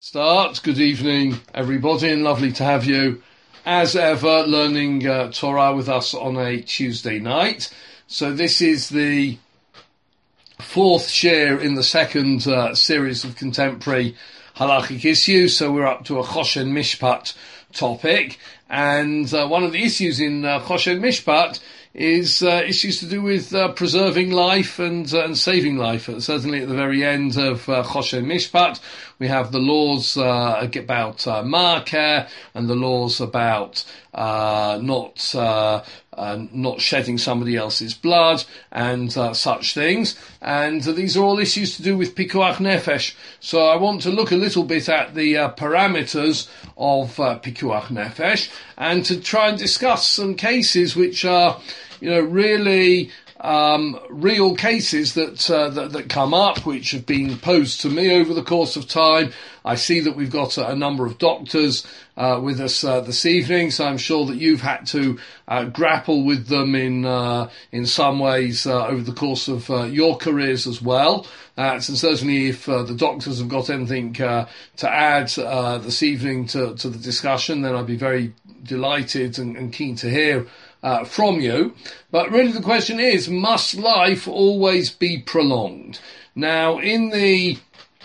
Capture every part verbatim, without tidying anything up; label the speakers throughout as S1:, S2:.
S1: Start. Good evening, everybody, and lovely to have you, as ever, learning uh, Torah with us on a Tuesday night. So this is the fourth share in the second uh, series of contemporary halachic issues. So we're up to a Choshen Mishpat topic, and uh, one of the issues in uh, Choshen Mishpat is uh, issues to do with uh, preserving life and uh, and saving life. Uh, certainly at the very end of uh, Choshen Mishpat, we have the laws uh, about uh, ma'akeh and the laws about uh, not uh, uh, not shedding somebody else's blood and uh, such things. And uh, these are all issues to do with pikuach nefesh. So I want to look a little bit at the uh, parameters of uh, pikuach nefesh and to try and discuss some cases which are, you know, really um, real cases that, uh, that that come up, which have been posed to me over the course of time. I see that we've got a, a number of doctors uh, with us uh, this evening, so I'm sure that you've had to uh, grapple with them in uh, in some ways uh, over the course of uh, your careers as well. Uh, so certainly if uh, the doctors have got anything uh, to add uh, this evening to, to the discussion, then I'd be very delighted and, and keen to hear Uh, from you. But really the question is, must life always be prolonged? Now, in the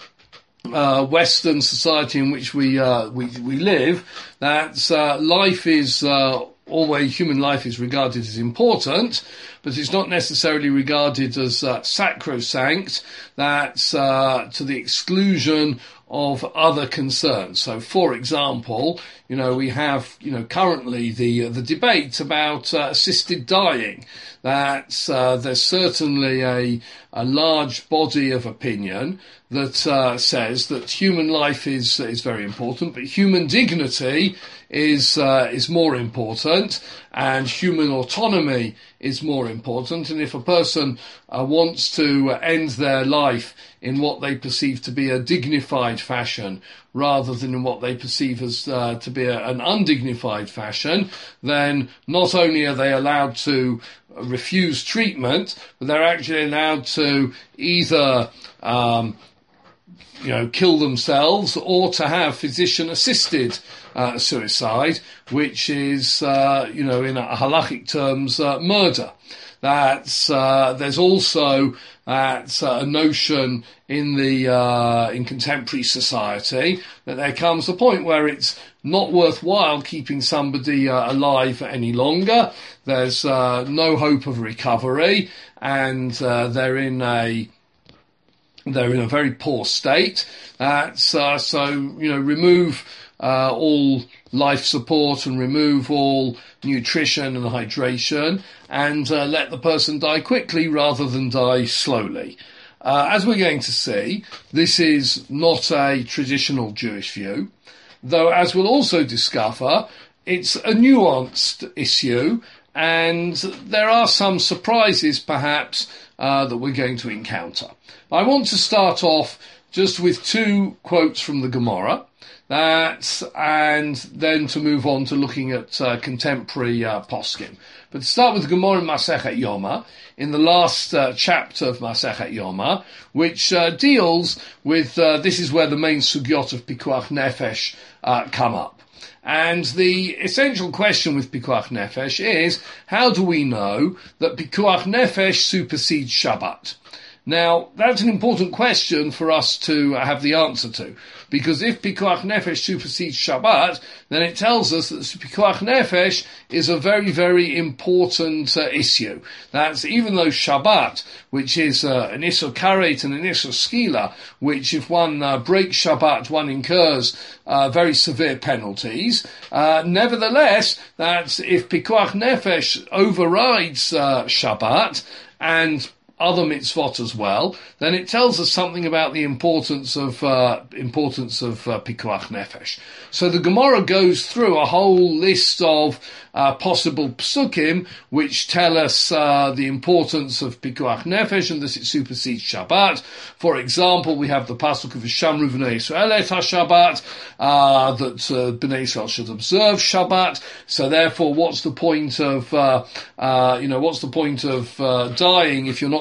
S1: uh, Western society in which we uh, we, we live, that uh, life is uh, always, human life is regarded as important, but it's not necessarily regarded as uh, sacrosanct. That's uh, to the exclusion of other concerns. So, for example, you know, we have, you know, currently the uh, the debate about uh, assisted dying. That uh, there's certainly a a large body of opinion that uh, says that human life is is very important, but human dignity is uh, is more important, and human autonomy is more important. And if a person uh, wants to end their life in what they perceive to be a dignified fashion, rather than in what they perceive as uh, to be a, an undignified fashion, then not only are they allowed to refuse treatment, but they're actually allowed to either um, you know, kill themselves or to have physician-assisted uh, suicide, which is, uh, you know, in a halachic terms, uh, murder. That's, uh, there's also that's uh, a notion in the, uh, in contemporary society that there comes a point where it's not worthwhile keeping somebody uh, alive any longer. There's, uh, no hope of recovery, and, uh, they're in a, they're in a very poor state. That's, uh, so, you know, remove Uh, all life support and remove all nutrition and hydration and uh, let the person die quickly rather than die slowly. Uh, as we're going to see, this is not a traditional Jewish view, though as we'll also discover, it's a nuanced issue, and there are some surprises perhaps uh, that we're going to encounter. I want to start off just with two quotes from the Gemara. That, and then to move on to looking at uh, contemporary uh, poskim. But to start with Gemara in Masechet Yoma, in the last uh, chapter of Masechet Yoma, which uh, deals with, uh, this is where the main sugyot of Pikuach Nefesh uh, come up. And the essential question with Pikuach Nefesh is, how do we know that Pikuach Nefesh supersedes Shabbat? Now, that's an important question for us to have the answer to, because if Pikuach Nefesh supersedes Shabbat, then it tells us that Pikuach Nefesh is a very, very important uh, issue. That's even though Shabbat, which is uh, an Issur Karet and an Issur Skila, which if one uh, breaks Shabbat, one incurs uh, very severe penalties, uh, nevertheless, that's if Pikuach Nefesh overrides uh, Shabbat and other mitzvot as well, then it tells us something about the importance of uh, importance of uh, pikuach nefesh. So the Gemara goes through a whole list of uh, possible psukim which tell us uh, the importance of pikuach nefesh and that it supersedes Shabbat. For example, we have the pasuk of Shamru v'nei Yisrael et HaShabbat, uh, that uh, Bnei Yisrael should observe Shabbat. So therefore, what's the point of uh, uh, you know what's the point of uh, dying if you're not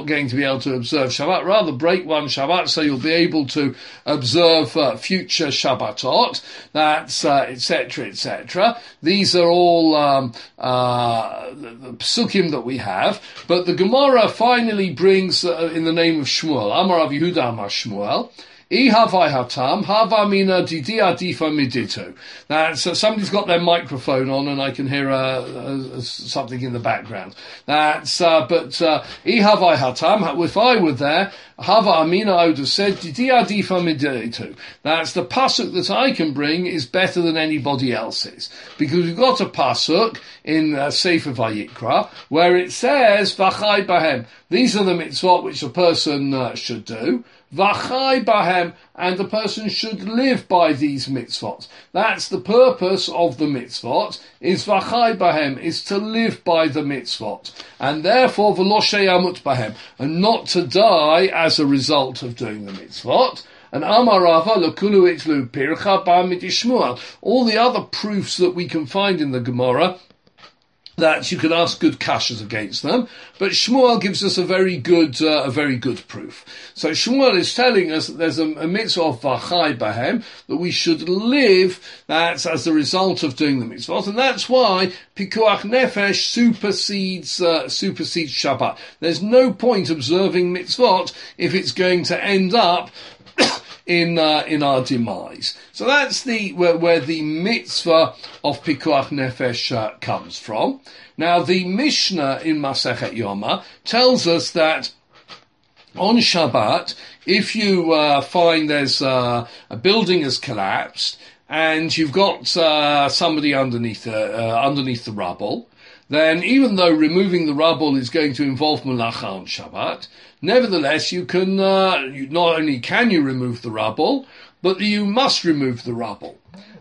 S1: going to be able to observe Shabbat. Rather break one Shabbat so you'll be able to observe uh, future Shabbatot. That's uh, et cetera, et cetera. These are all um, uh, the, the psukim that we have. But the Gemara finally brings, uh, in the name of Shmuel, Amar Rav Yehuda Amar Shmuel, Ihavai hatam, hava mina didi adifa miditu. Now, so somebody's got their microphone on and I can hear uh, uh, something in the background. That's, uh, but, uh, Ihavai hatam, if I were there, hava amina, I would have said, didi adifa miditu. That's the pasuk that I can bring is better than anybody else's. Because we've got a pasuk in uh, Sefer Vayikra where it says, v'chai bahem. These are the mitzvot which a person uh, should do. V'chai bahem, and the person should live by these mitzvot. That's the purpose of the mitzvot, is v'chai bahem, is to live by the mitzvot. And therefore, v'lo sheyamut bahem, and not to die as a result of doing the mitzvot. And Amar Rava l'kulu itlu pircha ba'amid Shmuel. All the other proofs that we can find in the Gemara, that you can ask good kashas against them, but Shmuel gives us a very good, uh, a very good proof. So Shmuel is telling us that there's a, a mitzvah of v'chai bahem, that we should live, that's as a result of doing the mitzvot, and that's why pikuach nefesh supersedes, uh, supersedes Shabbat. There's no point observing mitzvot if it's going to end up in uh, in our demise. So that's the where, where the mitzvah of pikuach nefesh uh, comes from. Now the Mishnah in Masechet Yoma tells us that on Shabbat, if you uh, find there's uh, a building has collapsed and you've got uh, somebody underneath uh, uh, underneath the rubble, then even though removing the rubble is going to involve malacha on Shabbat, nevertheless, you can, uh, you, not only can you remove the rubble, but you must remove the rubble.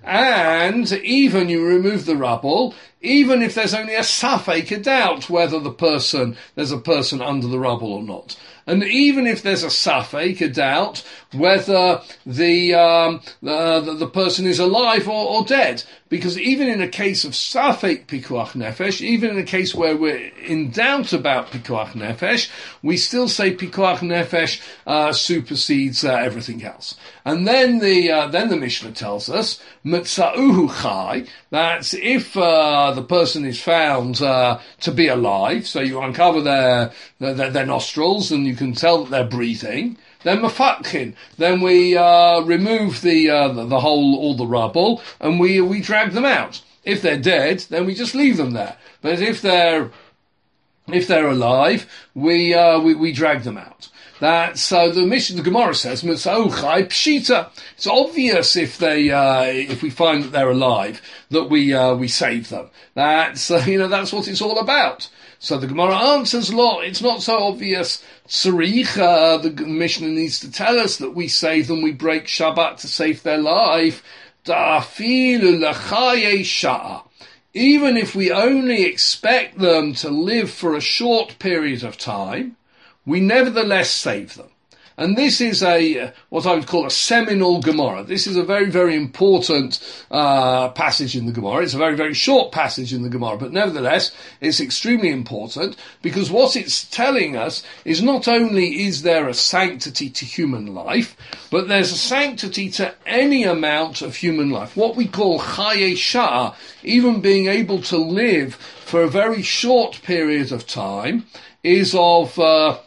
S1: And even you remove the rubble, even if there's only a safek, a doubt whether the person, there's a person under the rubble or not. And even if there's a safek, a doubt whether the, um, the, the, the person is alive or, or dead. Because even in a case of safek pikuach nefesh, even in a case where we're in doubt about pikuach nefesh, we still say pikuach nefesh uh, supersedes uh, everything else. And then the uh, then the Mishnah tells us mitzauhu chai, that's if uh, the person is found uh, to be alive, so you uncover their, their their nostrils and you can tell that they're breathing. Then mafatkin, then we uh, remove the, uh, the the whole, all the rubble, and we we drag them out. If they're dead, then we just leave them there. But if they're if they're alive, we uh, we we drag them out. That so the mission the Gemara says mitzauchai pshita. It's obvious if they uh, if we find that they're alive that we uh, we save them. That's uh, you know that's what it's all about. So the Gemara answers, "Lot, it's not so obvious." Tzarich, uh, the Mishnah needs to tell us that we save them, we break Shabbat to save their life. Da'afilu l'chaye sha'a. Even if we only expect them to live for a short period of time, we nevertheless save them. And this is a, what I would call a seminal Gemara. This is a very, very important uh, passage in the Gemara. It's a very, very short passage in the Gemara, but nevertheless, it's extremely important because what it's telling us is not only is there a sanctity to human life, but there's a sanctity to any amount of human life. What we call chaye sha'a, even being able to live for a very short period of time, is of... Uh,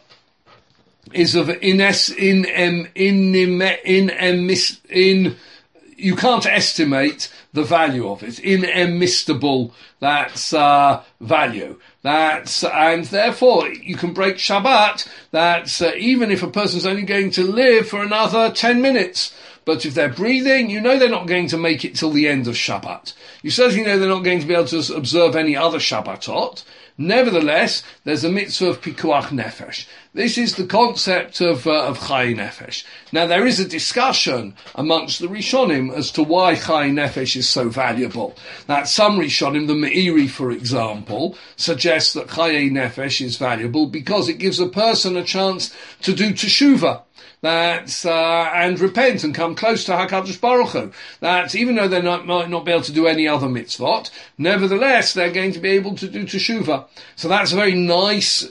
S1: is of in in in in in in in you can't estimate the value of it. Inestimable, that's uh, value. That's and therefore you can break Shabbat. That's uh, even if a person's only going to live for another ten minutes. But if they're breathing, you know they're not going to make it till the end of Shabbat. You certainly know they're not going to be able to observe any other Shabbatot. Nevertheless, there's a mitzvah of pikuach nefesh. This is the concept of uh, of chai nefesh. Now, there is a discussion amongst the Rishonim as to why chai nefesh is so valuable. That some Rishonim, the Meiri, for example, suggests that chai nefesh is valuable because it gives a person a chance to do teshuvah. That's, uh, and repent and come close to HaKadosh Baruch Hu. That even though they not, might not be able to do any other mitzvot, nevertheless, they're going to be able to do teshuvah. So that's a very nice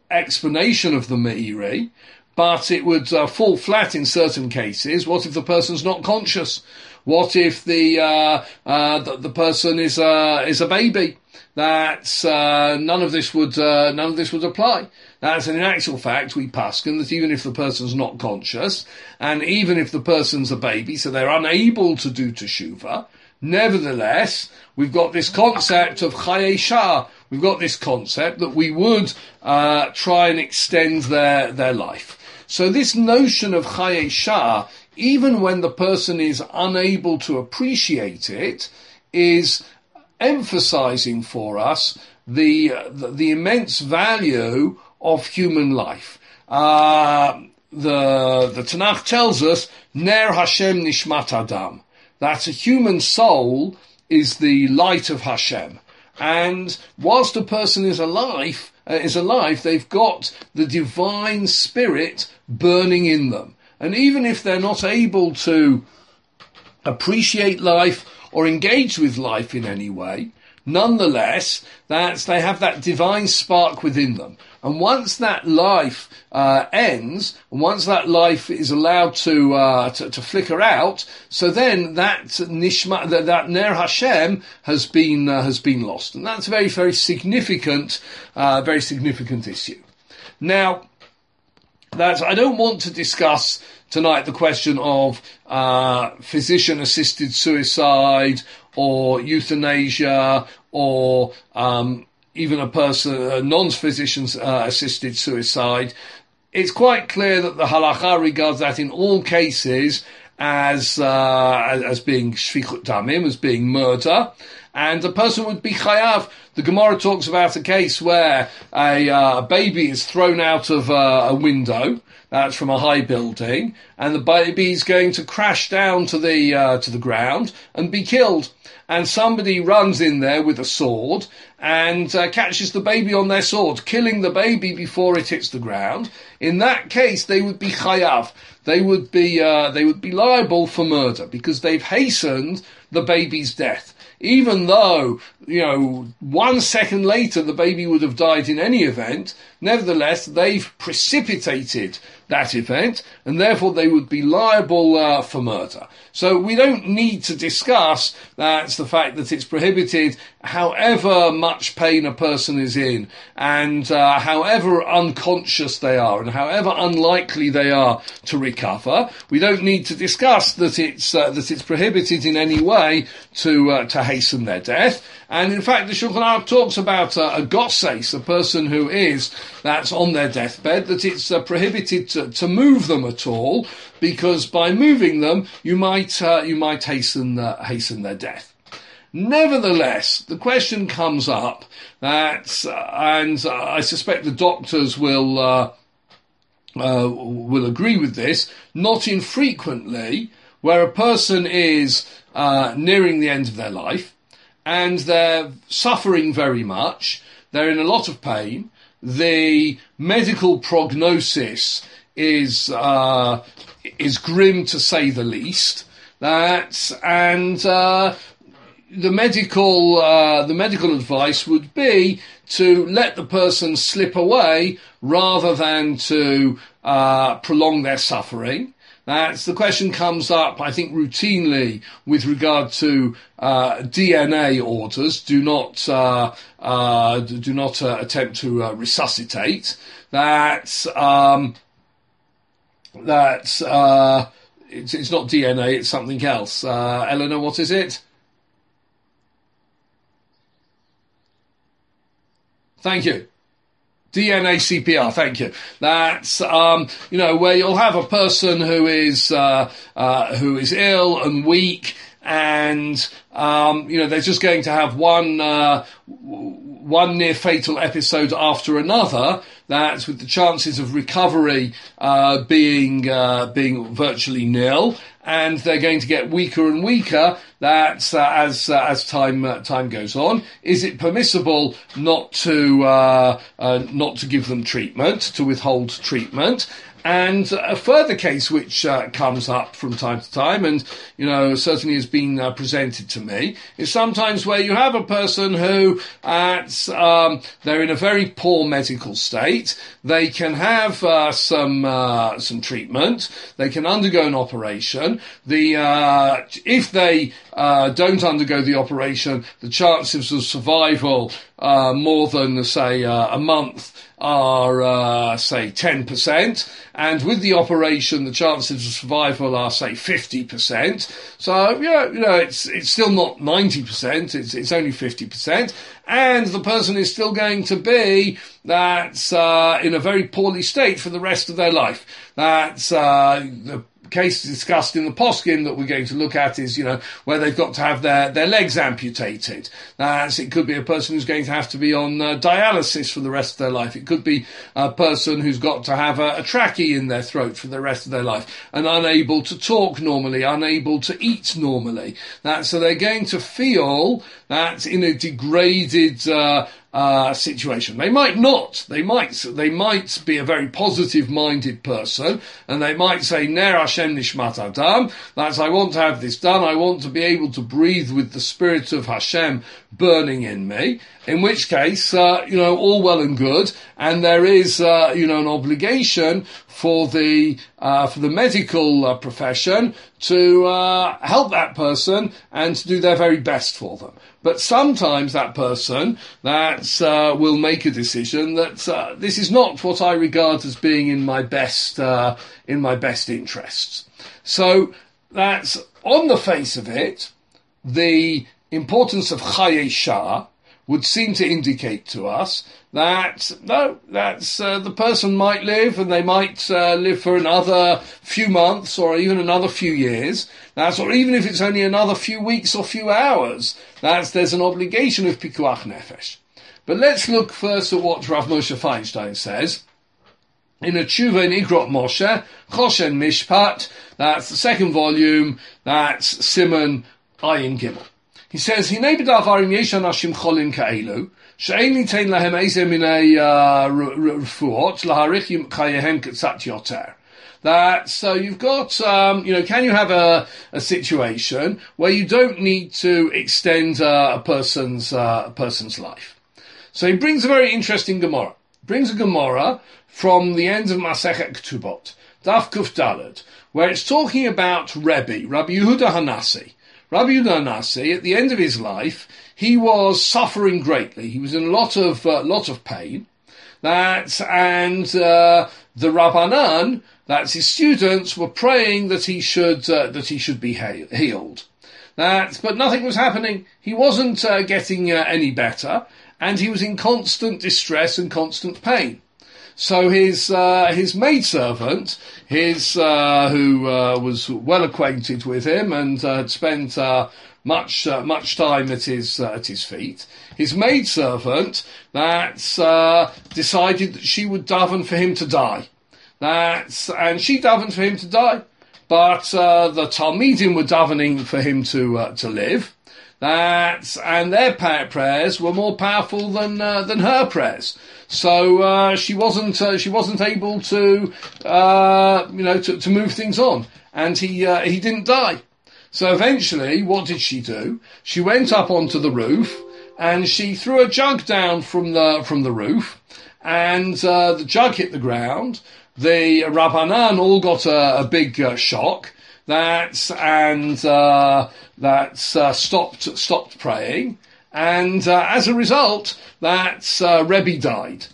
S1: explanation of the Meiri, but it would uh, fall flat in certain cases. What if the person's not conscious? What if the uh, uh, the, the person is uh, is a baby? That's uh, none of this would uh, none of this would apply. That's in actual fact we paskin that even if the person's not conscious, and even if the person's a baby, so they're unable to do teshuvah, nevertheless we've got this concept of chayei shah. We've got this concept that we would uh, try and extend their their life. So this notion of chayei shah, even when the person is unable to appreciate it, is emphasizing for us the the, the immense value of human life. Uh, the the Tanakh tells us, Ner Hashem Nishmat Adam, that a human soul is the light of Hashem. And whilst a person is alive, uh, is alive, they've got the divine spirit burning in them. And even if they're not able to appreciate life or engage with life in any way, nonetheless, that's, they have that divine spark within them. And once that life uh, ends, and once that life is allowed to, uh, to to flicker out, so then that nishma, that, that ner Hashem has been uh, has been lost, and that's a very very significant, uh, very significant issue. Now, that's I don't want to discuss tonight the question of uh, physician-assisted suicide or euthanasia or um, even a person, a non-physician uh, assisted suicide. It's quite clear that the halacha regards that in all cases as uh, as being shfichut damim, as being murder, and the person would be chayav. The Gemara talks about a case where a uh, baby is thrown out of uh, a window. That's from a high building, and the baby is going to crash down to the uh, to the ground and be killed. And somebody runs in there with a sword and uh, catches the baby on their sword, killing the baby before it hits the ground. In that case, they would be chayav. They would be uh, they would be liable for murder because they've hastened the baby's death. Even though, you know, one second later the baby would have died in any event, nevertheless, they've precipitated that event, and therefore they would be liable uh, for murder. So we don't need to discuss that's the fact that it's prohibited however much pain a person is in, and uh, however unconscious they are, and however unlikely they are to recover. We don't need to discuss that it's uh, that it's prohibited in any way to uh, to hasten their death. And in fact, the Shulchan Aruch talks about uh, a gosses, a person who is, that's on their deathbed, that it's uh, prohibited to, to move them at all, because by moving them, you might uh, you might hasten uh, hasten their death. Nevertheless, the question comes up that, uh, and uh, I suspect the doctors will uh, uh, will agree with this, not infrequently, where a person is uh, nearing the end of their life, and they're suffering very much, they're in a lot of pain, the medical prognosis is uh, is grim to say the least, that, and uh, the medical uh, the medical advice would be to let the person slip away rather than to uh, prolong their suffering. That's the question comes up, I think, routinely with regard to uh, D N A orders. Do not uh, uh, do not uh, attempt to uh, resuscitate. That's um, that's uh, it's, it's not D N A. It's something else. Uh, Eleanor, what is it? Thank you. D N A C P R, thank you. That's, um, you know, where you'll have a person who is, uh, uh, who is ill and weak, and, um, you know, they're just going to have one, uh, one near fatal episode after another. That's with the chances of recovery, uh, being, uh, being virtually nil. And they're going to get weaker and weaker. That's uh, as uh, as time uh, time goes on. Is it permissible not to uh, uh, not to give them treatment, to withhold treatment? And a further case which uh, comes up from time to time, and, you know, certainly has been uh, presented to me, is sometimes where you have a person who, at, um, they're in a very poor medical state. They can have uh, some uh, some treatment. They can undergo an operation. The uh, if they uh, don't undergo the operation, the chances of survival uh, more than, say, uh, a month are, uh, say, ten percent. And with the operation, the chances of survival are, say, fifty percent. So, you know, you know it's it's still not ninety percent. It's, it's only fifty percent. And the person is still going to be that's uh, in a very poorly state for the rest of their life. That's uh, the case discussed in the poskim that we're going to look at is, you know, where they've got to have their, their legs amputated. That's, it could be a person who's going to have to be on uh, dialysis for the rest of their life. It could be a person who's got to have a, a trachea in their throat for the rest of their life and unable to talk normally, unable to eat normally. That, so they're going to feel that in a degraded uh, Uh, situation. They might not. They might. They might be a very positive-minded person, and they might say, "Ner Hashem nishmat adam." That's, I want to have this done. I want to be able to breathe with the spirit of Hashem burning in me. In which case, uh, you know, all well and good, and there is, uh, you know, an obligation for the uh, for the medical uh, profession to uh, help that person and to do their very best for them. But sometimes that person that uh, will make a decision that uh, this is not what I regard as being in my best uh, in my best interests. So that's, on the face of it, the importance of Chayei Shah would seem to indicate to us that, no, that's, uh, the person might live, and they might uh, live for another few months or even another few years. That's, or even if it's only another few weeks or few hours, that's, there's an obligation of Pikuach Nefesh. But let's look first at what Rav Moshe Feinstein says. In a Tshuva in Igrot Moshe, Choshen Mishpat, that's the second volume, that's Siman Ayin Gimel. He says, Hinei b'davarim yesh anashim cholim ka'elu, she'ein nitein lahem eizeh minei refuot, laharich chayehem katzat yoter. That, so you've got, um, you know, can you have a, a situation where you don't need to extend uh, a person's, uh, a person's life? So he brings a very interesting Gemara. Brings a Gemara from the end of Masechet Ketubot, Daf Kuf Daled, where it's talking about Rebbe, Rabbi Yehuda Hanassi. Rabbi Yehuda Hanassi, at the end of his life, he was suffering greatly. He was in a lot of uh, lot of pain. That and uh, the Rabbanan, that's his students, were praying that he should uh, that he should be he- healed. That, but nothing was happening. He wasn't uh, getting uh, any better, and he was in constant distress and constant pain. So his uh, his maidservant, his uh, who uh, was well acquainted with him and uh, had spent uh, much uh, much time at his uh, at his feet, his maidservant that uh, decided that she would daven for him to die. That and she davened for him to die, but uh, the Talmidim were davening for him to uh, to live. That and their prayers were more powerful than uh, than her prayers. So uh, she wasn't uh, she wasn't able to uh, you know to, to move things on, and he uh, he didn't die. So eventually, what did she do? She went up onto the roof and she threw a jug down from the from the roof, and uh, the jug hit the ground. The Rabbanan all got a, a big uh, shock. That and uh, that uh, stopped stopped praying, and uh, as a result, that uh, Rebbe died.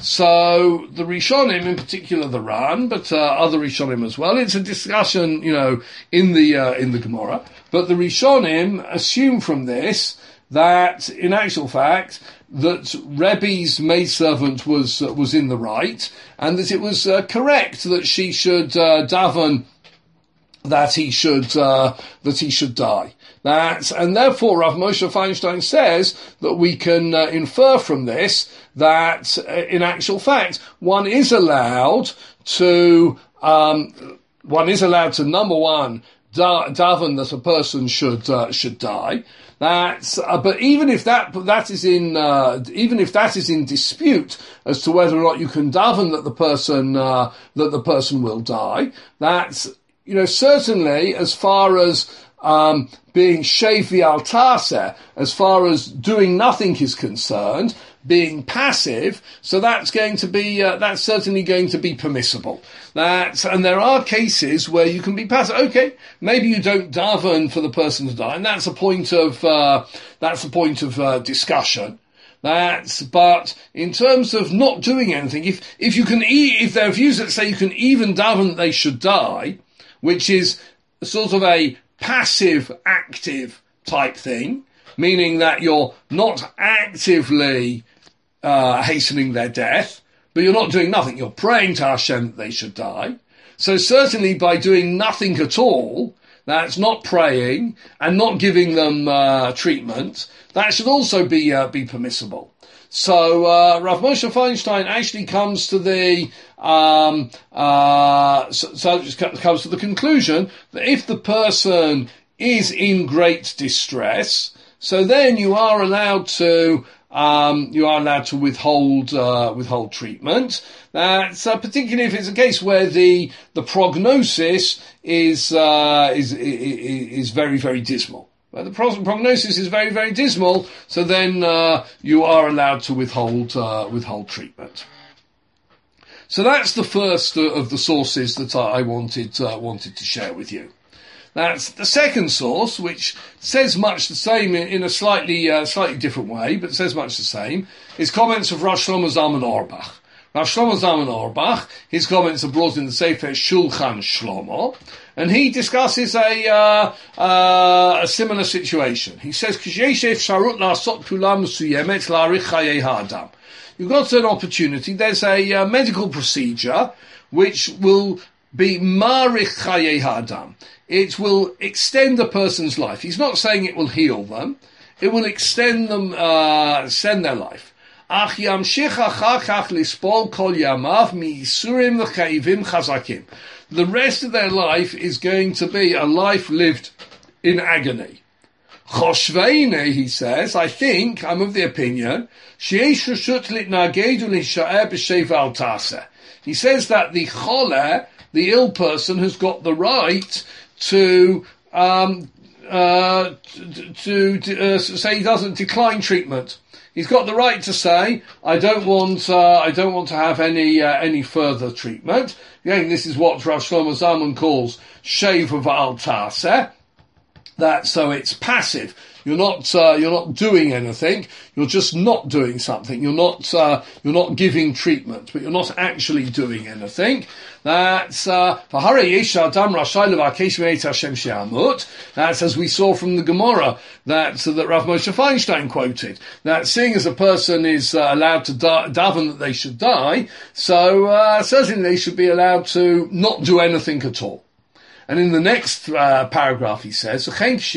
S1: So the Rishonim, in particular the Ran, but uh, other Rishonim as well. It's a discussion, you know, in the uh, in the Gemara. But the Rishonim assume from this that, in actual fact, that Rebbe's maidservant was uh, was in the right, and that it was uh, correct that she should uh, daven. That he should uh, that he should die. That and therefore Rav Moshe Feinstein says that we can uh, infer from this that uh, in actual fact one is allowed to um, one is allowed to number one da- daven that a person should uh, should die. That's, uh, but even if that that is in uh, even if that is in dispute as to whether or not you can daven that the person uh, that the person will die, that's, you know, certainly as far as um, being shevi al taseh, as far as doing nothing is concerned, being passive, so that's going to be uh, that's certainly going to be permissible. That's, and there are cases where you can be passive. Okay, maybe you don't daven for the person to die, and that's a point of uh, that's a point of uh, discussion. That's, but in terms of not doing anything, if if you can, e- if there are views that say you can even daven that they should die, which is sort of a passive active type thing, meaning that you're not actively uh, hastening their death, but you're not doing nothing. You're praying to Hashem that they should die. So certainly by doing nothing at all, that's not praying and not giving them uh, treatment, that should also be uh, be permissible. So uh, Rav Moshe Feinstein actually comes to the um, uh, so, so it comes to the conclusion that if the person is in great distress, so then you are allowed to um, you are allowed to withhold uh, withhold treatment. That's uh, particularly if it's a case where the the prognosis is uh, is, is is very very dismal. Well, the prognosis is very very dismal, so then uh, you are allowed to withhold uh, withhold treatment. So that's the first of the sources that I wanted uh, wanted to share with you. That's the second source, which says much the same in a slightly uh, slightly different way, but says much the same, is comments of Rav Shlomo Zalman Auerbach. Rav Shlomo Zalman Auerbach, his comments are brought in the Sefer Shulchan Shlomo, and he discusses a uh, uh, a similar situation. He says, you've got an opportunity, there's a uh, medical procedure which will be marich chayei ha'adam. It will extend a person's life. He's not saying it will heal them. It will extend them, uh, extend their life. Ach yamshich achar kach lispol kol yamav mi'isurim v'chayivim chazakim. The rest of their life is going to be a life lived in agony. Choshveine, he says, I think, I'm of the opinion, she'esh reshut litnaged u'lisha'er b'sheva al taseh. He says that the choler, the ill person, has got the right to um, uh, to, to uh, say he doesn't decline treatment. He's got the right to say, I don't want uh, I don't want to have any uh, any further treatment. Again, this is what Rav Shlomo Zalman calls sheva v'al taseh. That so it's passive. You're not uh, you're not doing anything. You're just not doing something. You're not uh, you're not giving treatment, but you're not actually doing anything. That's uh, that's as we saw from the Gemara that uh, that Rav Moshe Feinstein quoted. That seeing as a person is uh, allowed to da- daven that they should die, so uh, certainly they should be allowed to not do anything at all. And in the next uh, paragraph he says, so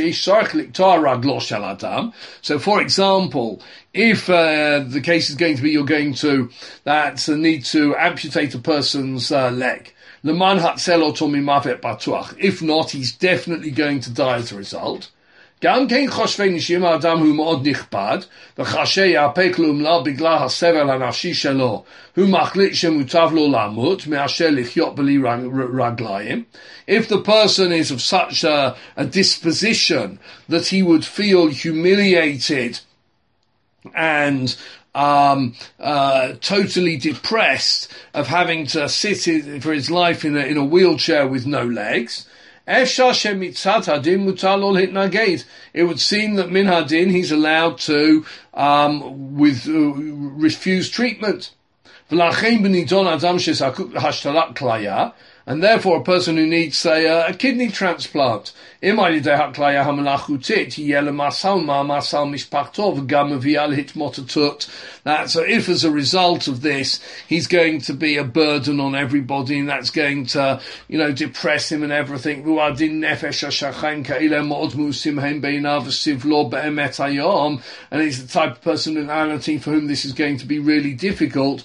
S1: for example, if uh, the case is going to be you're going to that uh, need to amputate a person's uh, leg, if not, he's definitely going to die as a result. גם כן חושבים שאם האדם הוא מאוד נכבד, וחשה יאפק לאומלל בגלל הסבל הנפשי שלו, הוא מחליט שמוטב לו למות, מאשר לחיות בלי רגליים. If the person is of such a, a disposition that he would feel humiliated and um, uh, totally depressed of having to sit in, for his life in a, in a wheelchair with no legs, it would seem that min hadin he's allowed to um, with uh, refuse treatment. And therefore a person who needs, say, a, a kidney transplant, that so if as a result of this he's going to be a burden on everybody and that's going to, you know, depress him and everything, and he's the type of personality for whom this is going to be really difficult,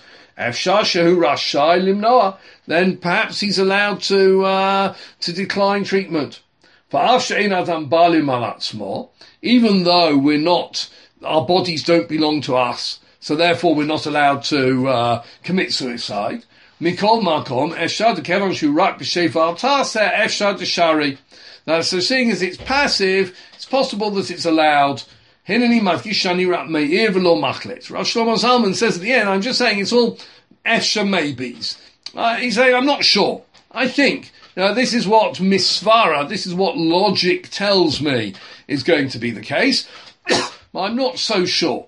S1: then perhaps he's allowed to uh, to decline treatment. even though we're not, our bodies don't belong to us, so therefore we're not allowed to uh, commit suicide. Mikol makom efshar dekevon shu rak b'shefar taseh efshar deshari. Now, so seeing as it's passive, it's possible that it's allowed. Hineni madgish shani rak meir v'lo machlet. Rav Shlomo Zalman says at the end, I'm just saying it's all efshar maybes. Uh, he's saying, I'm not sure. I think. Now, this is what misvara, this is what logic tells me is going to be the case. But I'm not so sure.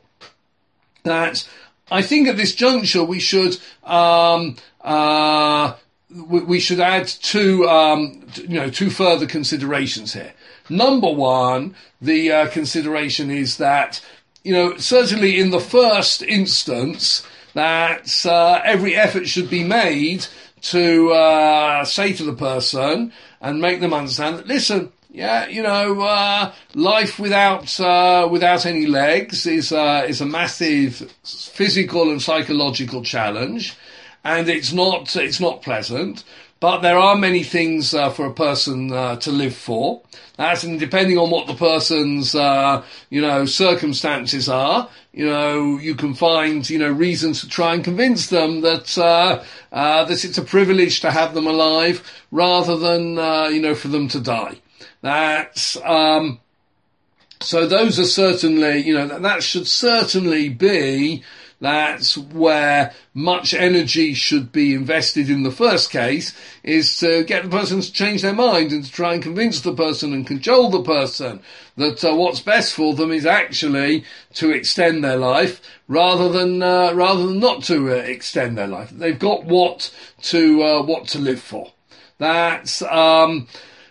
S1: That I think at this juncture we should um, uh, we, we should add two um, you know two further considerations here. Number one, the uh, consideration is that you know certainly in the first instance that uh, every effort should be made to uh, say to the person and make them understand that listen. Yeah, you know, uh, life without, uh, without any legs is, uh, is a massive physical and psychological challenge. And it's not, it's not pleasant. But there are many things, uh, for a person, uh, to live for. That's, and depending on what the person's, uh, you know, circumstances are, you know, you can find, you know, reasons to try and convince them that, uh, uh, that it's a privilege to have them alive rather than, uh, you know, for them to die. That's, um, so those are certainly, you know, that, that should certainly be, that's where much energy should be invested in the first case, is to get the person to change their mind and to try and convince the person and cajole the person that uh, what's best for them is actually to extend their life rather than, uh, rather than not to uh, extend their life. They've got what to, uh, what to live for. That's, um,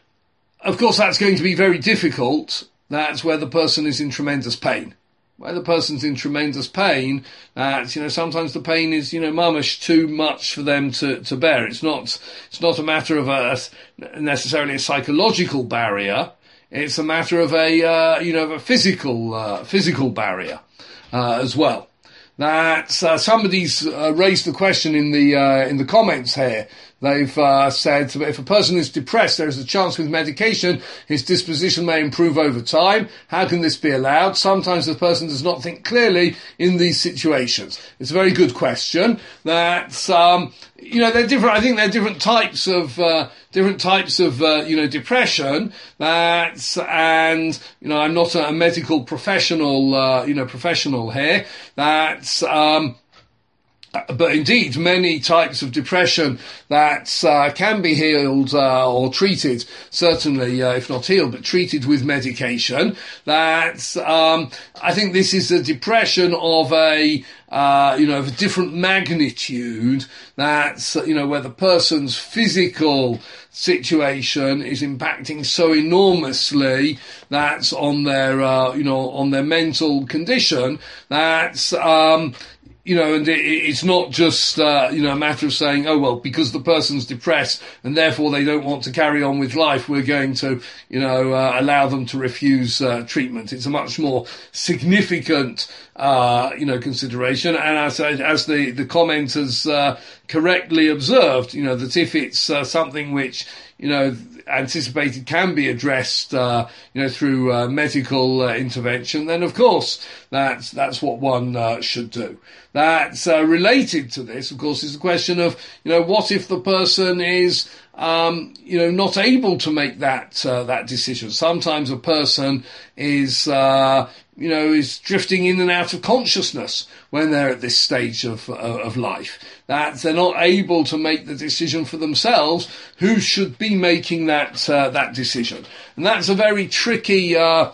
S1: Of course, that's going to be very difficult. That's where the person is in tremendous pain. Where the person's in tremendous pain, that's, you know, sometimes the pain is, you know, mamish too much for them to, to bear. It's not, it's not a matter of a, necessarily a psychological barrier. It's a matter of a, uh, you know, of a physical, uh, physical barrier, uh, as well. That, uh, somebody's, uh, raised the question in the, uh, in the comments here. They've uh, said if a person is depressed, there is a chance with medication his disposition may improve over time. How can this be allowed? Sometimes the person does not think clearly in these situations. It's a very good question. That's um, you know they're different. I think there are different types of uh, different types of uh, you know depression. That's and you know I'm not a medical professional uh, you know professional here. That's um. But indeed, many types of depression that uh, can be healed uh, or treated, certainly, uh, if not healed, but treated with medication. That um, I think this is a depression of a, uh, you know, of a different magnitude. That's you know where the person's physical situation is impacting so enormously. That's on their, uh, you know, on their mental condition. That's um, You know, and it, it's not just, uh, you know, a matter of saying, oh, well, because the person's depressed and therefore they don't want to carry on with life, we're going to, you know, uh, allow them to refuse uh, treatment. It's a much more significant, uh, you know, consideration. And as, as the, the commenters uh, correctly observed, you know, that if it's uh, something which, you know, anticipated can be addressed, uh, you know, through uh, medical uh, intervention, then of course that's that's what one uh, should do. That's uh, related to this, of course, is the question of, you know, what if the person is, um, you know, not able to make that uh, that decision? Sometimes a person is, uh, you know, is drifting in and out of consciousness when they're at this stage of uh, of life. That they're not able to make the decision for themselves. Who should be making that uh, that decision? And that's a very tricky uh,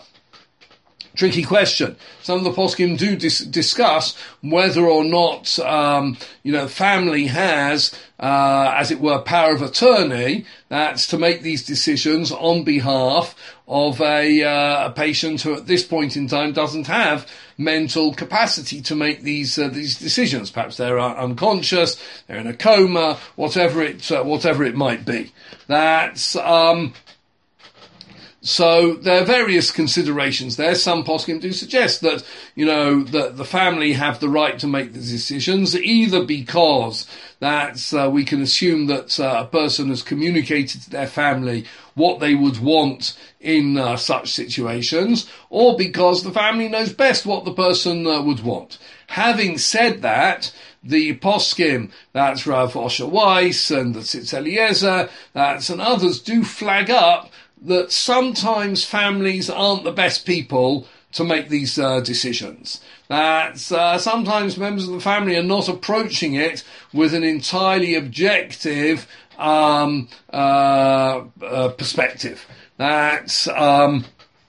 S1: tricky question. Some of the poskim do dis- discuss whether or not um, you know family has, uh, as it were, power of attorney. That's to make these decisions on behalf of a, uh, a patient who at this point in time doesn't have mental capacity to make these uh, these decisions. Perhaps they're uh, unconscious, they're in a coma, whatever it uh, whatever it might be. That's um, So there are various considerations there. Some poskim do suggest that, you know, that the family have the right to make the decisions, either because that uh, we can assume that uh, a person has communicated to their family what they would want in uh, such situations, or because the family knows best what the person uh, would want. Having said that, the poskim, that's Rav Osher Weiss and the Tzitz Eliezer, that's and others do flag up that sometimes families aren't the best people to make these uh, decisions. That uh, sometimes members of the family are not approaching it with an entirely objective um, uh, uh, perspective. That um,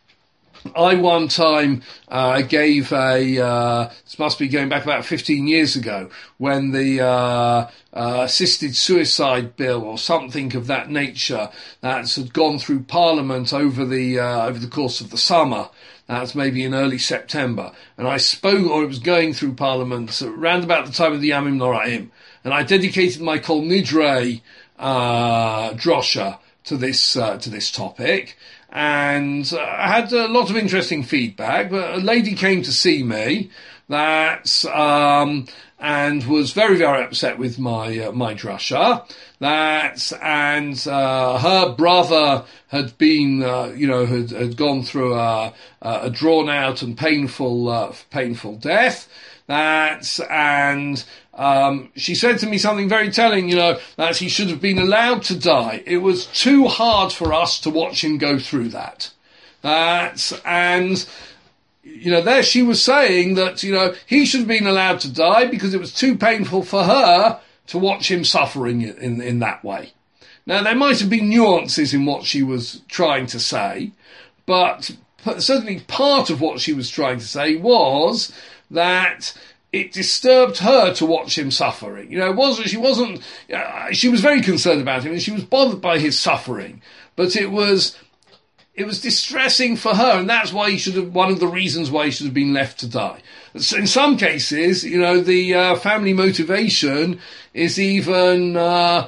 S1: I one time uh, gave a, uh, this must be going back about fifteen years ago, when the uh, uh, assisted suicide bill or something of that nature that's had gone through Parliament over the uh, over the course of the summer. That's maybe in early September. And I spoke, or it was going through Parliament around about the time of the Yamim Noraim. And I dedicated my Kol Nidre uh, drosha to this uh, to this topic. And uh, I had a lot of interesting feedback. But a lady came to see me that um, and was very, very upset with my uh, my drasha. That and uh, her brother had been, uh, you know, had, had gone through a, a drawn out and painful, uh, painful death. That and um, she said to me something very telling, you know, that he should have been allowed to die. It was too hard for us to watch him go through that. That and. You know, there she was saying that, you know, he should have been allowed to die because it was too painful for her to watch him suffering in, in that way. Now, there might have been nuances in what she was trying to say, but certainly part of what she was trying to say was that it disturbed her to watch him suffering. You know, it wasn't, she wasn't, uh, she was very concerned about him and she was bothered by his suffering, but it was... It was distressing for her, and that's why he should have, one of the reasons why he should have been left to die. In some cases, you know, the uh, family motivation is even uh,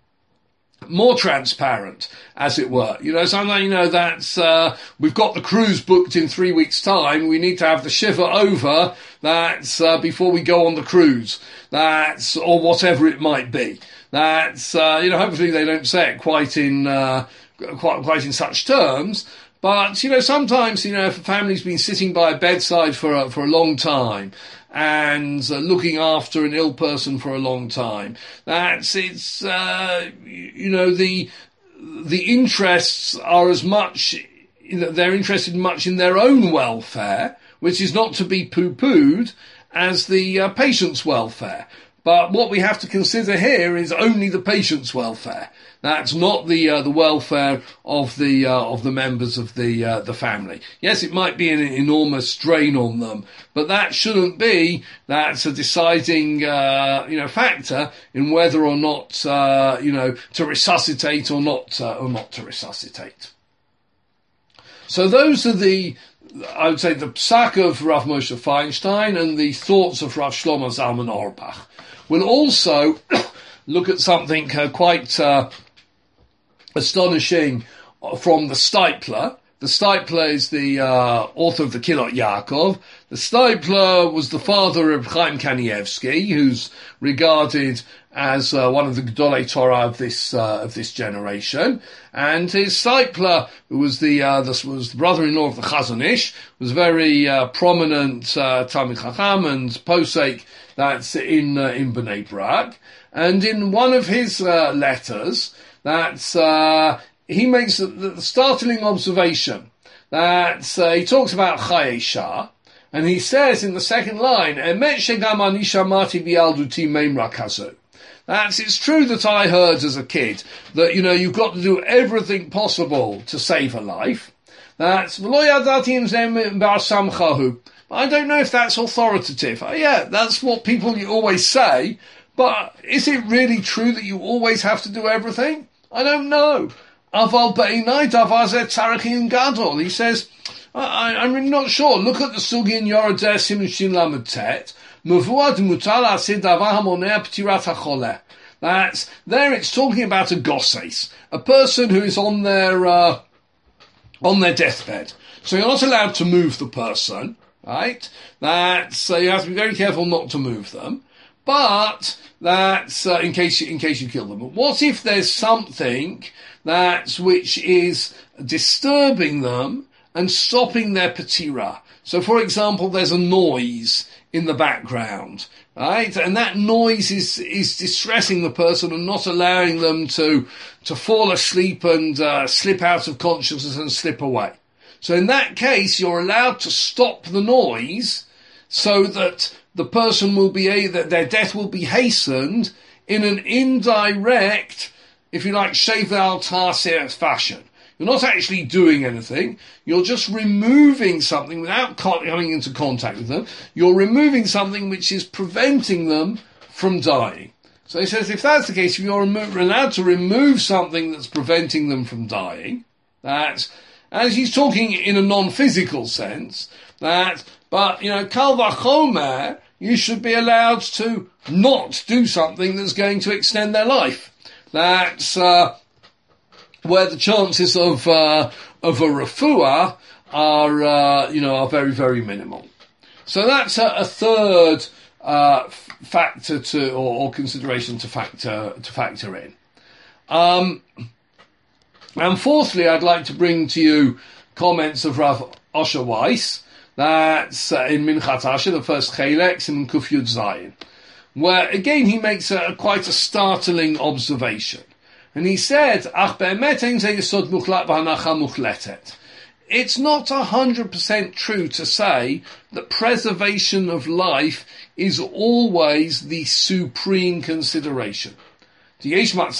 S1: more transparent, as it were. You know, sometimes, you know, that's, uh, we've got the cruise booked in three weeks' time, we need to have the shiva over, that's, uh, before we go on the cruise. That's, or whatever it might be. That's, uh, you know, hopefully they don't say it quite in, uh, Quite, quite in such terms, but you know sometimes you know if a family's been sitting by a bedside for a, for a long time and uh, looking after an ill person for a long time, that's it's uh, you know the the interests are as much they're interested much in their own welfare, which is not to be poo-pooed, as the uh, patient's welfare. But what we have to consider here is only the patient's welfare. That's not the uh, the welfare of the uh, of the members of the uh, the family. Yes, it might be an enormous strain on them, but that shouldn't be that's a deciding uh, you know factor in whether or not uh, you know to resuscitate or not uh, or not to resuscitate. So those are the, I would say, the psak of Rav Moshe Feinstein and the thoughts of Rav Shlomo Zalman Auerbach. We'll also look at something uh, quite uh, astonishing from the Steipler. The Steipler is the uh, author of the Kilot Yaakov. The Steipler was the father of Chaim Kanievsky, who's regarded as uh, one of the Gedolei Torah of this uh, of this generation. And his Steipler, who was the uh, this was the brother-in-law of the Chazon Ish, was a very uh, prominent uh, Talmid Chacham and posek that's in uh, in Bnei Brak. And in one of his uh, letters, that's uh, he makes the, the startling observation that uh, he talks about Chayei Shah, and he says in the second line, "Emet shegam ani shamati bi'alduti meimra kazu." That's, it's true that I heard as a kid that, you know, you've got to do everything possible to save a life. That's, I don't know if that's authoritative. Oh, yeah, that's what people always say, but is it really true that you always have to do everything? I don't know. Aval be'inai davar zeh tzarich gadol. He says, I, I'm really not sure. Look at the sugi in Yoredeh Siman Shin Lamed Tet. That's, there it's talking about a gosses, a person who is on their, uh, on their deathbed. So you're not allowed to move the person, right? That's, so you have to be very careful not to move them. But that's uh, in case you, in case you kill them. But what if there's something that's which is disturbing them and stopping their patira? So, for example, there's a noise in the background, right? And that noise is is distressing the person and not allowing them to to fall asleep and uh, slip out of consciousness and slip away. So, in that case, you're allowed to stop the noise so that the person will be, that their death will be hastened in an indirect, if you like, shevel taseh fashion. You're not actually doing anything. You're just removing something without coming into contact with them. You're removing something which is preventing them from dying. So he says, if that's the case, if you're allowed to remove something that's preventing them from dying, that's, as he's talking in a non-physical sense, that, but, you know, kal vachomer, you should be allowed to not do something that's going to extend their life. That's uh, where the chances of uh, of a refuah are, uh, you know, are very, very minimal. So that's a, a third uh, factor to, or, or consideration to factor to factor in. Um, and fourthly, I'd like to bring to you comments of Rav Osher Weiss. That's uh, in Minchat Asher, the first Chelek, in Kuf Yud Zayin, where again he makes a, a quite a startling observation, and he said, "Ach be'emet ein ze yesod muchlat v'hanacha muchletet." It's not a hundred percent true to say that preservation of life is always the supreme consideration. He says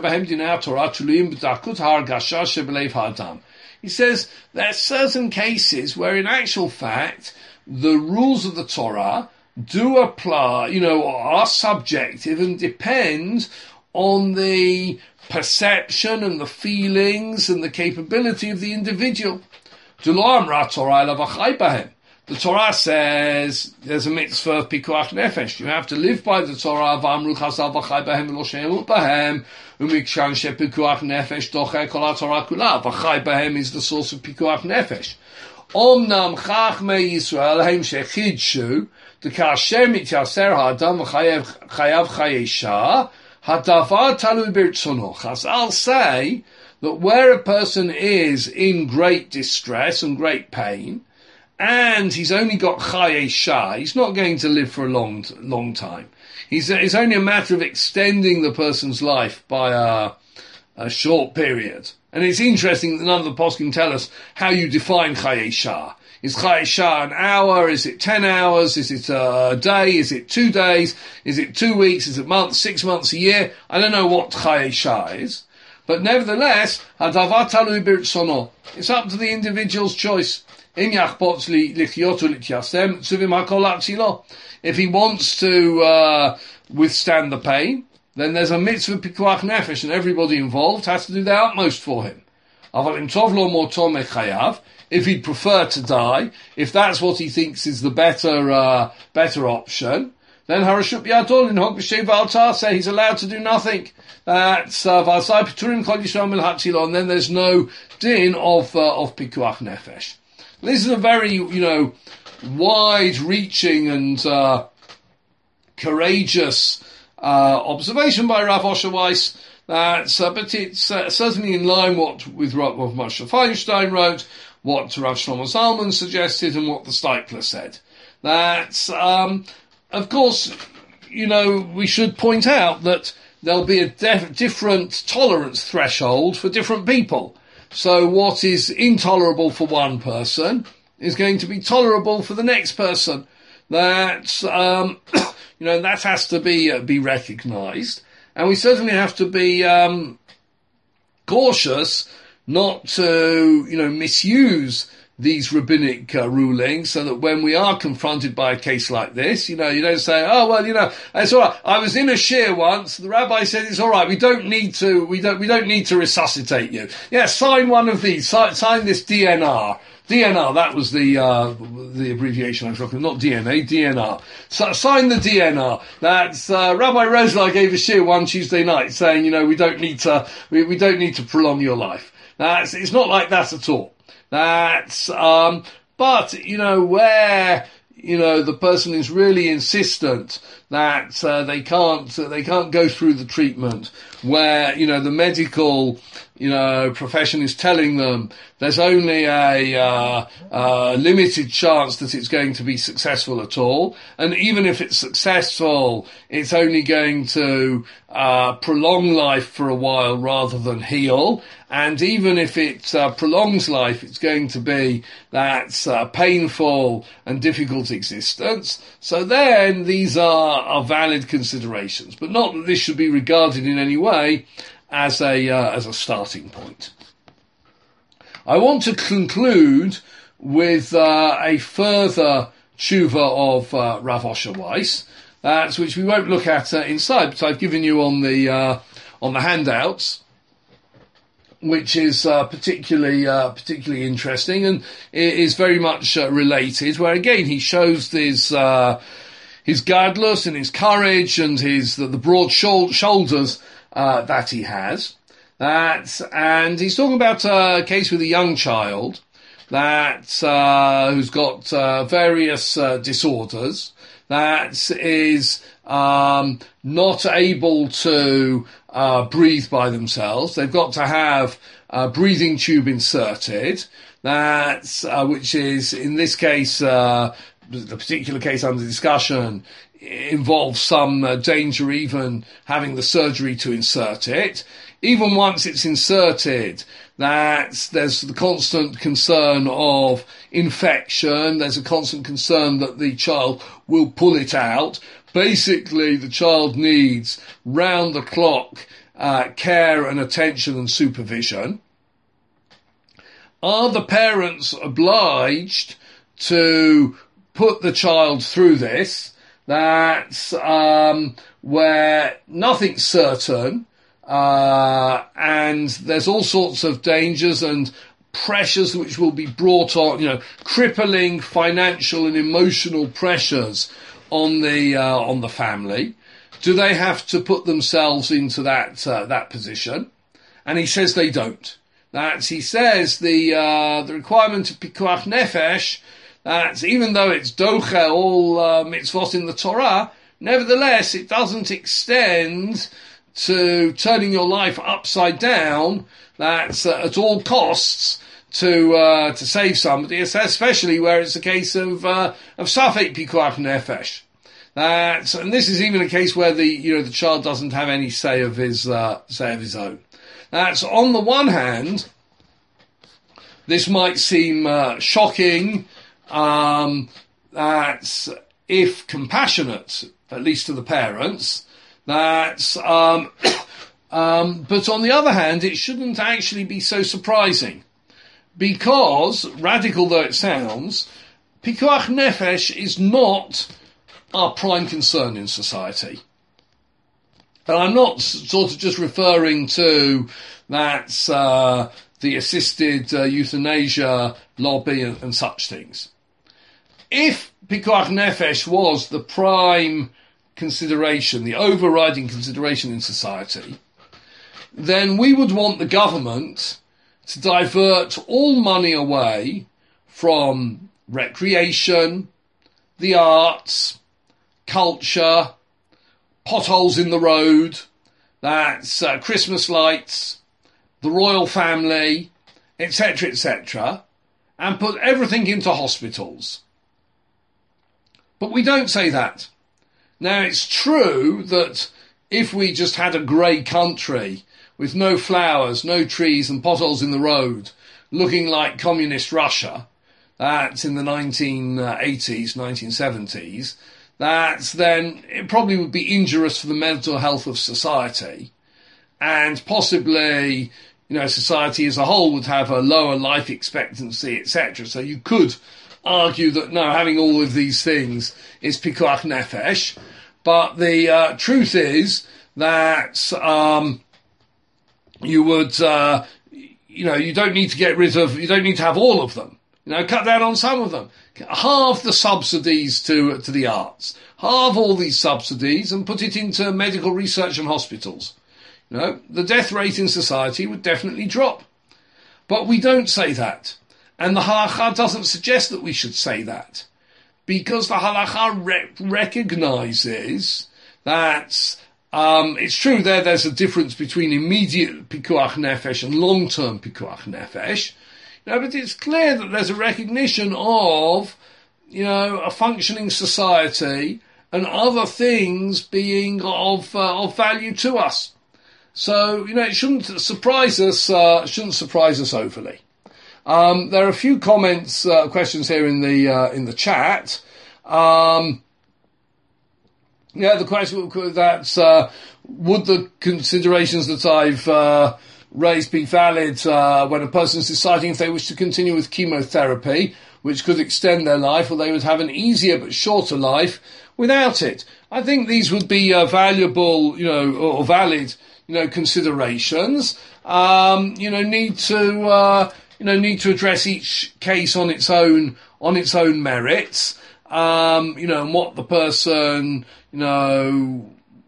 S1: there are certain cases where in actual fact the rules of the Torah do apply, you know, are subjective and depend on the perception and the feelings and the capability of the individual. The Torah says there's a mitzvah of pikuach nefesh. You have to live by the Torah. V'amru chazal v'chai b'hem v'lo she'emut b'hem. U'mikshan she'pikuach nefesh doche kol ha'Torah kula. V'chai b'hem is the source of pikuach nefesh. Omnam chachmei Yisrael hem shechidshu d'kasher mityaser ha'adam v'chayav chayei shah ha'davar talui b'rtzono. Chazal say that where a person is in great distress and great pain, and he's only got chayei shah, he's not going to live for a long, long time. He's, it's only a matter of extending the person's life by a, a short period. And it's interesting that none of the poskim tell us how you define chayei shah. Is chayei shah an hour? Is it ten hours? Is it a day? Is it two days? Is it two weeks? Is it months, six months, a year? I don't know what chayei shah is. But nevertheless, hadavar talui b'rtzono. It's up to the individual's choice. If he wants to uh, withstand the pain, then there's a mitzvah pikuach nefesh, and everybody involved has to do their utmost for him. If he'd prefer to die, if that's what he thinks is the better uh, better option, then Harashut B'Yadol in Hog B'Shei V'Altar say he's allowed to do nothing. That's V'Asai P'Turim Kol Yisrael Mil Hatzilo, and then there's no din of uh, of pikuach nefesh. This is a very, you know, wide-reaching and uh, courageous uh, observation by Rav Osher Weiss. That's, uh, but it's uh, certainly in line what with what Moshe Feinstein wrote, what Rav Shlomo Zalman suggested, and what the Steipler said. That's, um, of course, you know, we should point out that there'll be a def- different tolerance threshold for different people. So what is intolerable for one person is going to be tolerable for the next person. That, um, you know, that has to be uh, be recognised, and we certainly have to be um, cautious not to, you know, misuse these rabbinic uh, rulings, so that when we are confronted by a case like this, you know, you don't say, oh, well, you know, it's all right. I was in a shir once. The rabbi said it's all right. We don't need to, we don't, we don't need to resuscitate you. Yeah, sign one of these. Sign, sign this D N R. D N R, that was the, uh, the abbreviation I was talking about, not D N A, D N R. So, sign the D N R. That's, uh, Rabbi Rosler gave a shir one Tuesday night saying, you know, we don't need to, we, we don't need to prolong your life. Now, it's, it's not like that at all. That's, um, but, you know, where, you know, the person is really insistent that uh, they can't, uh, they can't go through the treatment, where, you know, the medical, you know, profession is telling them there's only a uh, uh, limited chance that it's going to be successful at all, and even if it's successful, it's only going to uh, prolong life for a while rather than heal, and even if it uh, prolongs life, it's going to be that uh, painful and difficult existence. So then these are, are valid considerations, but not that this should be regarded in any way as a uh, as a starting point. I want to conclude with uh, a further tshuva of uh, Rav Osher Weiss, that's which we won't look at uh, inside, but I've given you on the uh, on the handouts, which is uh, particularly uh, particularly interesting, and it is very much uh, related. Where again he shows his uh, his gadlus and his courage and his the, the broad shou- shoulders uh, that he has. That, and he's talking about a case with a young child that uh, who's got uh, various uh, disorders, that is um, not able to uh, breathe by themselves. They've got to have a breathing tube inserted. That's uh, which is in this case, uh, the particular case under discussion, involves some uh, danger even having the surgery to insert it. Even once it's inserted, that there's the constant concern of infection, there's a constant concern that the child will pull it out. Basically, the child needs round-the-clock uh, care and attention and supervision. Are the parents obliged to put the child through this? That's um, where nothing's certain, uh, and there's all sorts of dangers and pressures which will be brought on, you know, crippling financial and emotional pressures on the uh, on the family. Do they have to put themselves into that uh, that position? And he says they don't. That he says the uh, the requirement of pikuach nefesh, that even though it's doche all uh, mitzvot in the Torah, nevertheless it doesn't extend to turning your life upside down. That's uh, at all costs to uh, to save somebody, especially where it's a case of uh, of safek pikuach nefesh. That's, and this is even a case where the you know the child doesn't have any say of his uh, say of his own. That's, on the one hand, this might seem uh, shocking. Um, that if compassionate, at least to the parents, that um, um, but on the other hand, it shouldn't actually be so surprising, because, radical though it sounds, pikuach nefesh is not our prime concern in society. And I'm not sort of just referring to that uh, the assisted uh, euthanasia lobby and, and such things. If pikuach nefesh was the prime consideration, the overriding consideration in society, then we would want the government to divert all money away from recreation, the arts, culture, potholes in the road, that's uh, Christmas lights, the royal family, et cetera, et cetera, and put everything into hospitals. But we don't say that. Now, it's true that if we just had a grey country with no flowers, no trees and potholes in the road, looking like communist Russia, that's in the nineteen eighties, nineteen seventies, that's then it probably would be injurious for the mental health of society, and possibly, you know, society as a whole would have a lower life expectancy, et cetera. So you could argue that no, having all of these things is pikuach nefesh, but the uh, truth is that um, you would, uh, you know, you don't need to get rid of, you don't need to have all of them. You know, cut down on some of them. Halve the subsidies to to the arts. Halve all these subsidies and put it into medical research and hospitals. You know, the death rate in society would definitely drop. But we don't say that. And the halacha doesn't suggest that we should say that, because the halacha re- recognizes that um, it's true there. There's a difference between immediate pikuach nefesh and long-term pikuach nefesh. You know, but it's clear that there's a recognition of, you know, a functioning society and other things being of uh, of value to us. So, you know, it shouldn't surprise us. Uh, shouldn't surprise us overly. Um, there are a few comments, uh, questions here in the uh, in the chat. Um, yeah, the question that uh, would the considerations that I've uh, raised be valid uh, when a person is deciding if they wish to continue with chemotherapy, which could extend their life, or they would have an easier but shorter life without it? I think these would be uh, valuable, you know, or valid, you know, considerations. Um, you know, need to. Uh, You know, need to address each case on its own, on its own merits. Um, you know, and what the person, you know,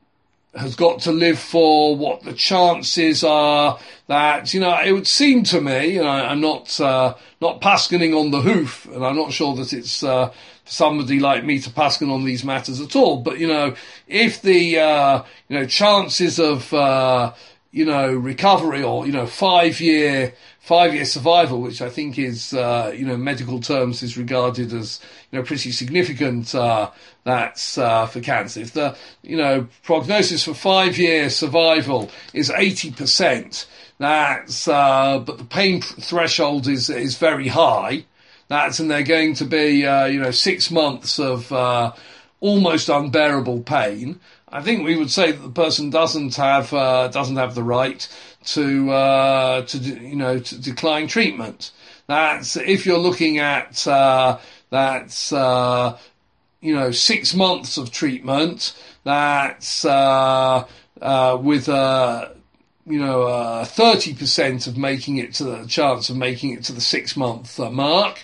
S1: has got to live for, what the chances are that, you know, it would seem to me, and I, I'm not, uh, not paskening on the hoof, and I'm not sure that it's, uh, for somebody like me to pasken on these matters at all. But, you know, if the, uh, you know, chances of, uh, you know, recovery or, you know, five year, five year survival, which I think is, uh, you know, medical terms is regarded as, you know, pretty significant, uh, that's, uh, for cancer. If the, you know, prognosis for five year survival is eighty percent, that's, uh, but the pain threshold is, is very high. That's, and they're going to be, uh, you know, six months of, uh, almost unbearable pain. I think we would say that the person doesn't have, uh, doesn't have the right to, uh, to, you know, to decline treatment. That's, if you're looking at, uh, that's, uh, you know, six months of treatment, that's, uh, uh, with, uh, you know, uh, thirty percent of making it to the chance of making it to the six month uh, mark.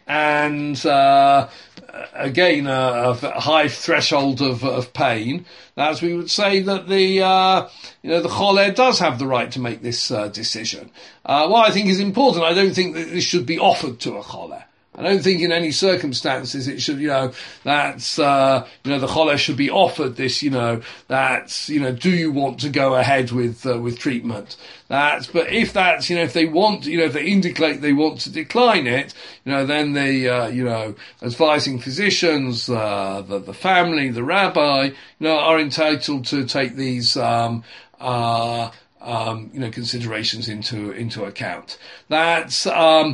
S1: And, uh, again, a, a high threshold of, of pain, as we would say that the, uh, you know, the choler does have the right to make this, uh, decision. Uh, what I think is important, I don't think that this should be offered to a choler. I don't think in any circumstances it should, you know, that's, uh, you know, the choler should be offered this, you know, that's, you know, do you want to go ahead with, uh, with treatment? That's, but if that's, you know, if they want, you know, if they indicate they want to decline it, you know, then the, uh, you know, advising physicians, uh, the, the family, the rabbi, you know, are entitled to take these, um, uh, Um, you know, considerations into into account. That's um,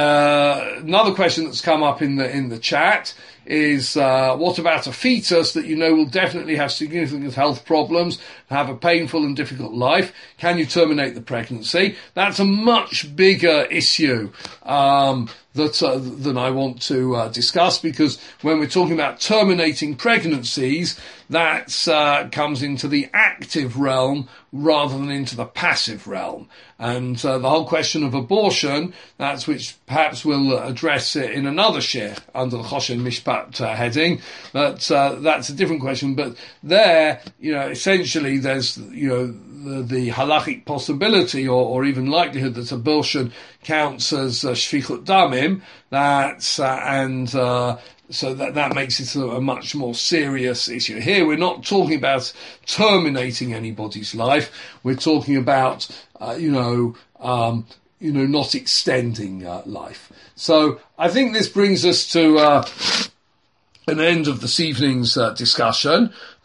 S1: uh, another question that's come up in the in the chat is uh, what about a fetus that you know will definitely have significant health problems, have a painful and difficult life? Can you terminate the pregnancy? That's a much bigger issue um, that uh, than I want to uh, discuss, because when we're talking about terminating pregnancies, that uh, comes into the active realm rather than into the passive realm. And uh, the whole question of abortion, that's which perhaps we'll address it in another share under the Choshen Mishpat uh, heading, but uh, that's a different question. But there, you know, essentially there's, you know, the, the halachic possibility or, or even likelihood that abortion counts as uh, shfichut damim, that's, uh, and, uh, so that, that makes it a, a much more serious issue. Here we're not talking about terminating anybody's life. We're talking about, uh, you know, um, you know, not extending uh, life. So I think this brings us to uh, an end of this evening's uh, discussion.